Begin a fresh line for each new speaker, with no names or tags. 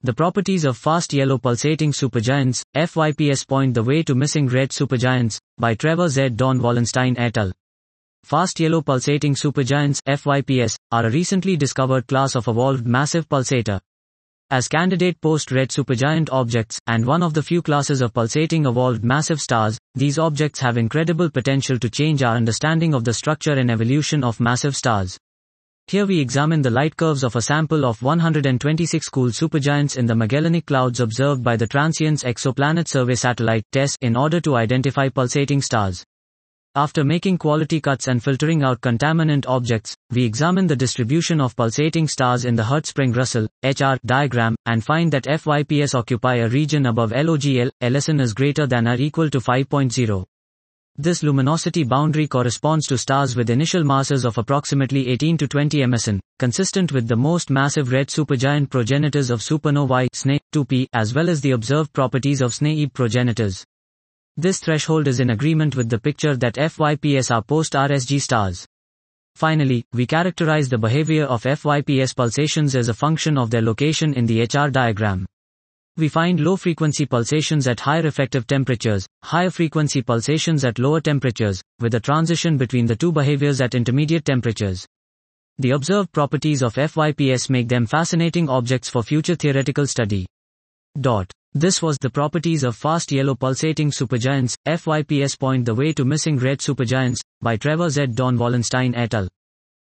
The properties of fast yellow pulsating supergiants, FYPS, point the way to missing red supergiants, by Trevor Z. Don Wallenstein et al. Fast yellow pulsating supergiants, FYPS, are a recently discovered class of evolved massive pulsator. As candidate post-red supergiant objects, and one of the few classes of pulsating evolved massive stars, these objects have incredible potential to change our understanding of the structure and evolution of massive stars. Here we examine the light curves of a sample of 126 cool supergiants in the Magellanic Clouds observed by the Transients Exoplanet Survey Satellite (TESS) in order to identify pulsating stars. After making quality cuts and filtering out contaminant objects, we examine the distribution of pulsating stars in the Hertzsprung-Russell (HR) diagram, and find that FYPS occupy a region above LOGL, LSN is greater than or equal to 5.0. This luminosity boundary corresponds to stars with initial masses of approximately 18 to 20 MSN, consistent with the most massive red supergiant progenitors of supernovae, SNE 2P, as well as the observed properties of SNE-Ib progenitors. This threshold is in agreement with the picture that FYPS are post-RSG stars. Finally, we characterize the behavior of FYPS pulsations as a function of their location in the HR diagram. We find low-frequency pulsations at higher effective temperatures, higher-frequency pulsations at lower temperatures, with a transition between the two behaviors at intermediate temperatures. The observed properties of FYPS make them fascinating objects for future theoretical study. This was the properties of fast yellow pulsating supergiants, FYPS, point the way to missing red supergiants, by Trevor Z. Don Wallenstein et al.